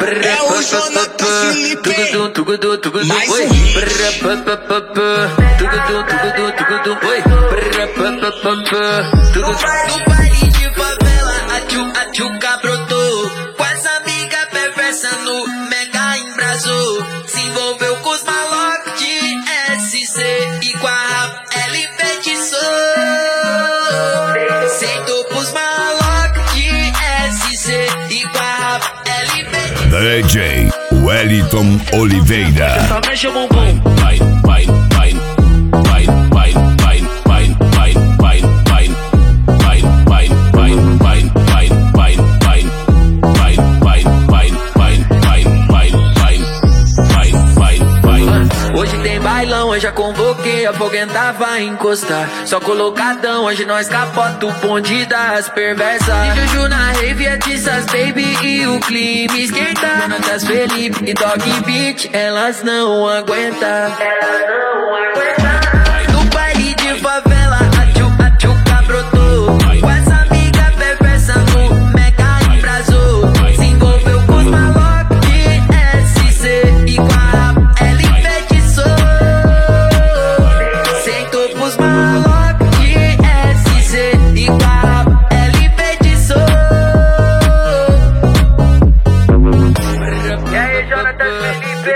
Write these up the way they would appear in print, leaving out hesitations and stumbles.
É o Jonathan Felipe. Mais um no baile de favela, a tchuca brotou. Com as amigas perversas no mega embrasou. Se envolveu com os malocos de SC e com a ela enfeitiçou. Sentou pros malocos de SC e com a ela enfeitiçou. DJ Wellington Oliveira. Só mexe o bumbum. Hoje tem bailão, eu já convoquei, a foguenta vai encostar. Só colocadão, hoje nós capota o bonde das perversas. E Juju na rave, é Tissas Baby e o clima esquenta. Jonatas Felipe e Dog Beat, elas não aguentam. No baile de favela, a tchuca brotou. Com essa amiga perversa no mega embrasou. Se envolveu com os malocos de SC e com a ela enfeitiçou. Sentou pros malocos de SC e com a ela enfeitiçou. E aí, Jonathan Felipe?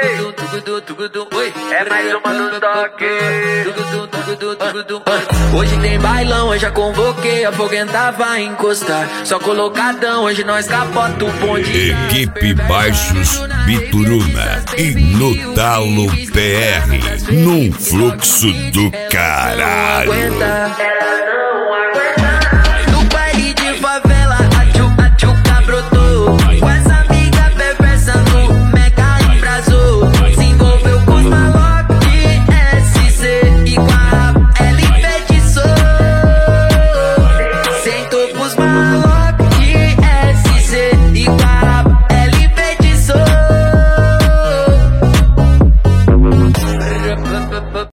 É mais uma do toque. Hoje tem bailão, eu já convoquei, a foguenta vai encostar. Só colocadão, hoje nós capota o bonde. Equipe Baixos Bituruna e no Talo PR, num fluxo do caralho. Aguenta.